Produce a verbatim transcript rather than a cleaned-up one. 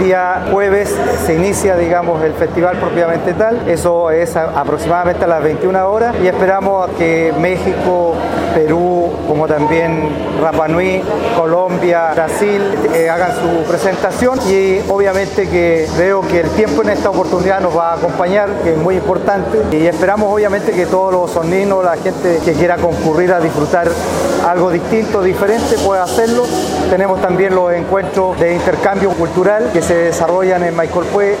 día jueves se inicia, digamos, el festival propiamente tal. Eso es a, aproximadamente a las veintiuna horas y esperamos que México, Perú, como también Rapa Nui, Colombia, Brasil eh, hagan su presentación y obviamente que veo que el tiempo en esta oportunidad nos va a acompañar, que es muy importante, y esperamos obviamente que todos los osorninos, la gente que quiera concurrir a disfrutar algo distinto, diferente, pueda hacerlo. Tenemos también los encuentros de intercambio cultural que se desarrollan en Maicolpue.